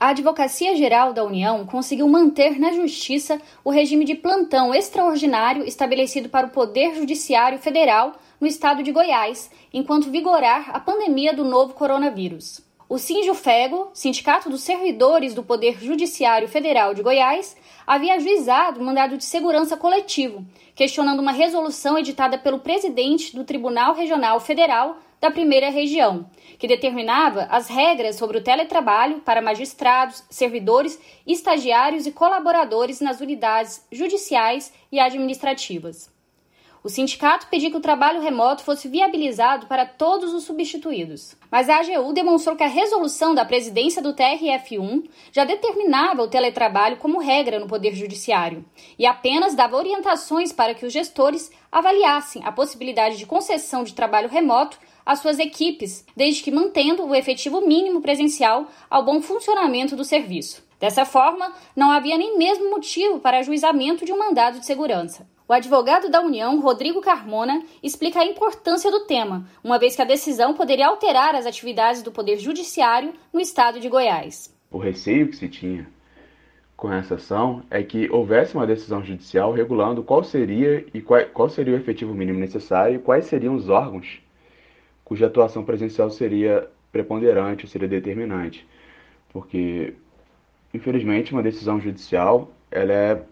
A Advocacia Geral da União conseguiu manter na Justiça o regime de plantão extraordinário estabelecido para o Poder Judiciário Federal no estado de Goiás, enquanto vigorar a pandemia do novo coronavírus. O Sinjufego, Sindicato dos Servidores do Poder Judiciário Federal de Goiás, havia ajuizado um mandado de segurança coletivo, questionando uma resolução editada pelo presidente do Tribunal Regional Federal da Primeira Região, que determinava as regras sobre o teletrabalho para magistrados, servidores, estagiários e colaboradores nas unidades judiciais e administrativas. O sindicato pediu que o trabalho remoto fosse viabilizado para todos os substituídos. Mas a AGU demonstrou que a resolução da presidência do TRF1 já determinava o teletrabalho como regra no Poder Judiciário e apenas dava orientações para que os gestores avaliassem a possibilidade de concessão de trabalho remoto às suas equipes, desde que mantendo o efetivo mínimo presencial ao bom funcionamento do serviço. Dessa forma, não havia nem mesmo motivo para ajuizamento de um mandado de segurança. O advogado da União, Rodrigo Carmona, explica a importância do tema, uma vez que a decisão poderia alterar as atividades do Poder Judiciário no estado de Goiás. O receio que se tinha com essa ação é que houvesse uma decisão judicial regulando qual seria o efetivo mínimo necessário e quais seriam os órgãos cuja atuação presencial seria preponderante, ou seria determinante. Porque, infelizmente, uma decisão judicial ela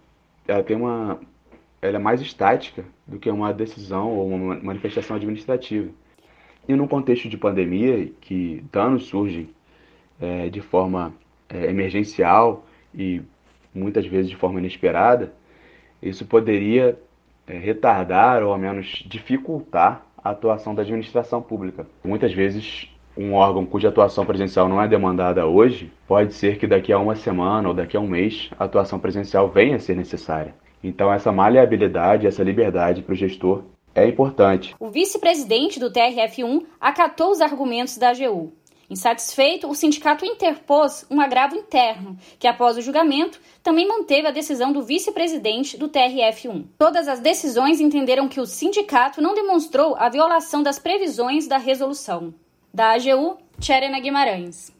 é mais estática do que uma decisão ou uma manifestação administrativa. E num contexto de pandemia, que danos surgem de forma emergencial e muitas vezes de forma inesperada, isso poderia retardar ou ao menos dificultar a atuação da administração pública. Muitas vezes, um órgão cuja atuação presencial não é demandada hoje, pode ser que daqui a uma semana ou daqui a um mês a atuação presencial venha a ser necessária. Então, essa maleabilidade, essa liberdade para o gestor é importante. O vice-presidente do TRF1 acatou os argumentos da AGU. Insatisfeito, o sindicato interpôs um agravo interno, que após o julgamento também manteve a decisão do vice-presidente do TRF1. Todas as decisões entenderam que o sindicato não demonstrou a violação das previsões da resolução. Da AGU, Tcherena Guimarães.